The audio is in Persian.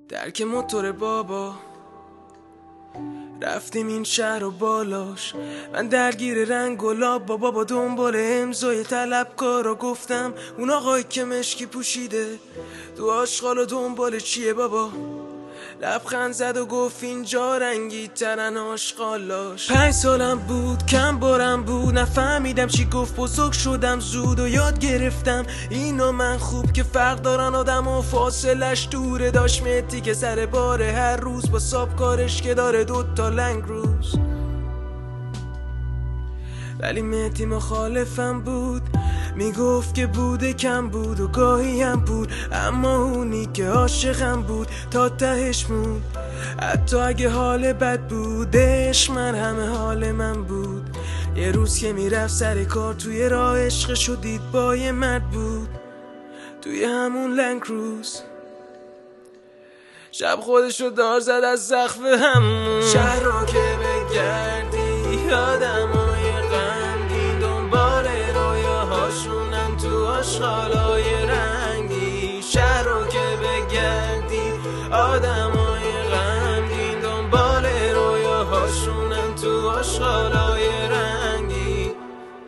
درک موتور بابا رفتیم این شهر و بالاش، من درگیر رنگ و لاب بابا دنبال امضای طلبکارا. گفتم اون آقایی که مشکی پوشیده تو آشغال و دنبال چیه بابا؟ لبخند زد و گفت اینجا رنگی ترن آشغالاش. 5 سالم بود، کم بارم بود، نفهمیدم چی گفت. بزرگ شدم زود و یاد گرفتم اینو من خوب که فرق دارن آدم و فاصلش دوره. داشت مهدی که سر باره هر روز با ساب کارش که داره 2 تا لنگ روز، ولی مهدی مخالفم بود، میگفت که بوده کم بود و گاهی هم بود، اما اونی که عاشقم بود تا تهش بود. حتی اگه حال بد بودش من همه حال من بود. یه روز که میرفت سر کار توی راه عشقشو دید با یه مرد بود توی همون لنگ روز. شب خودشو دار زد از سقف همون شهر رو که بگردی، آدمای غمگین دنبال رویاهاشونن تو آشغالای